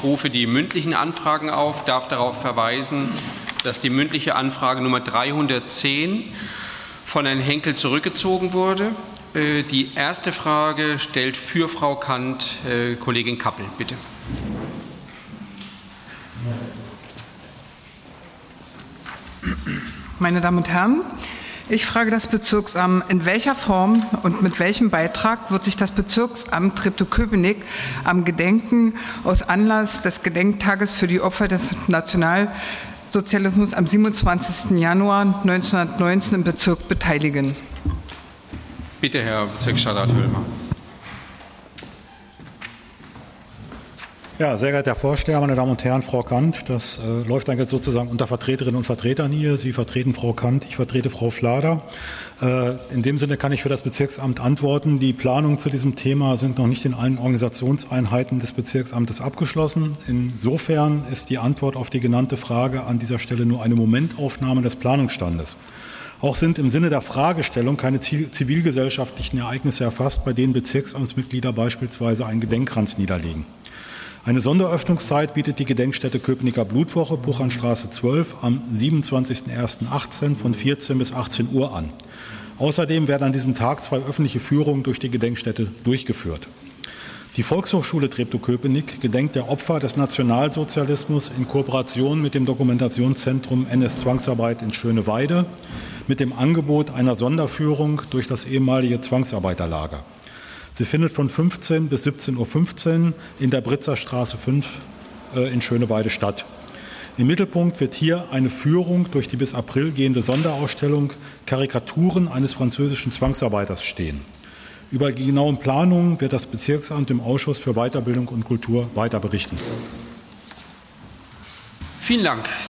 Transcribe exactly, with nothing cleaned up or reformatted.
Ich rufe die mündlichen Anfragen auf, darf darauf verweisen, dass die mündliche Anfrage Nummer dreihundertzehn von Herrn Henkel zurückgezogen wurde. Die erste Frage stellt für Frau Kandt Kollegin Kappel, bitte. Meine Damen und Herren, ich frage das Bezirksamt, in welcher Form und mit welchem Beitrag wird sich das Bezirksamt Treptow-Köpenick am Gedenken aus Anlass des Gedenktages für die Opfer des Nationalsozialismus am siebenundzwanzigsten Januar neunzehnhundertneunzehn im Bezirk beteiligen? Bitte, Herr Bezirksstadtrat Höllmer. Ja, sehr geehrter Herr Vorsteher, meine Damen und Herren, Frau Kandt, das äh, läuft dann jetzt sozusagen unter Vertreterinnen und Vertretern hier. Sie vertreten Frau Kandt, ich vertrete Frau Flader. Äh, in dem Sinne kann ich für das Bezirksamt antworten. Die Planungen zu diesem Thema sind noch nicht in allen Organisationseinheiten des Bezirksamtes abgeschlossen. Insofern ist die Antwort auf die genannte Frage an dieser Stelle nur eine Momentaufnahme des Planungsstandes. Auch sind im Sinne der Fragestellung keine zivilgesellschaftlichen Ereignisse erfasst, bei denen Bezirksamtsmitglieder beispielsweise einen Gedenkkranz niederlegen. Eine Sonderöffnungszeit bietet die Gedenkstätte Köpenicker Blutwoche, Puchanstraße zwölf, am siebenundzwanzigsten ersten achtzehn von vierzehn bis achtzehn Uhr an. Außerdem werden an diesem Tag zwei öffentliche Führungen durch die Gedenkstätte durchgeführt. Die Volkshochschule Treptow-Köpenick gedenkt der Opfer des Nationalsozialismus in Kooperation mit dem Dokumentationszentrum N S-Zwangsarbeit in Schöneweide mit dem Angebot einer Sonderführung durch das ehemalige Zwangsarbeiterlager. Sie findet von fünfzehn bis siebzehn Uhr fünfzehn in der Britzerstraße fünf in Schöneweide statt. Im Mittelpunkt wird hier eine Führung durch die bis April gehende Sonderausstellung Karikaturen eines französischen Zwangsarbeiters stehen. Über die genauen Planungen wird das Bezirksamt im Ausschuss für Weiterbildung und Kultur weiter berichten. Vielen Dank.